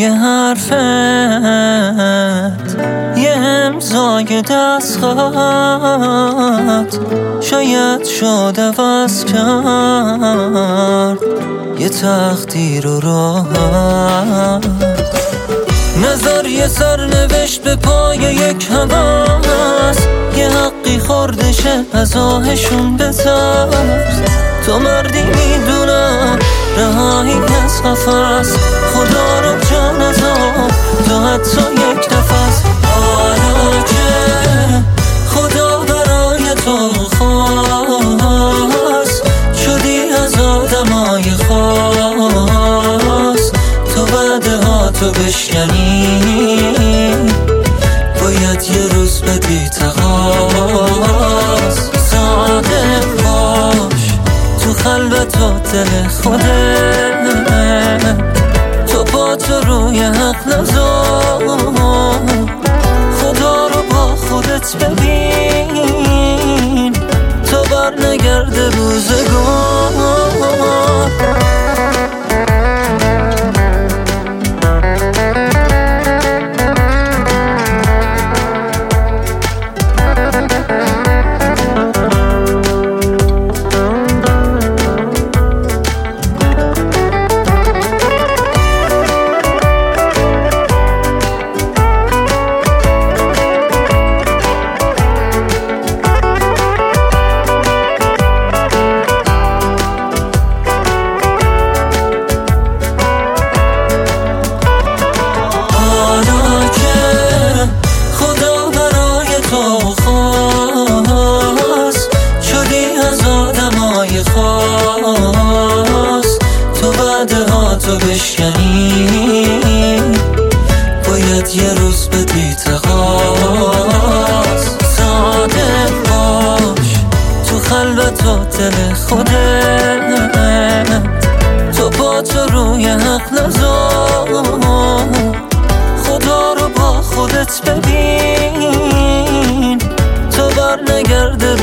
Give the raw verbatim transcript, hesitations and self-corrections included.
یه حرفت، یه امضای دستخط شاید شد عوض کرد یه تقدیر و راحت. نظر یه سرنوشت به پای یک هوس، یه حقی خوردشه از آهشون بترس. تو مردی میدونم رهایی از قفس، خدا رو جان ازم تو حتی یک نفس. حالا که خدا برای تو خواست، شدی از آدمای خاص. تو بعده ها تو بشکنی، باید یه روز بدی تقاس. صادق باش تو خلوت و دل خودت، تو با تو روی حق نذار. خدا رو با خودت ببین تا بر نگرده روزگار. تو بعده ها تو بشکنی، باید یه روز بدی تقاس. صادق باش تو خلوت و دل خودت، تو با تو روی حق نذار. خدا رو با خودت ببین تا بر نگرده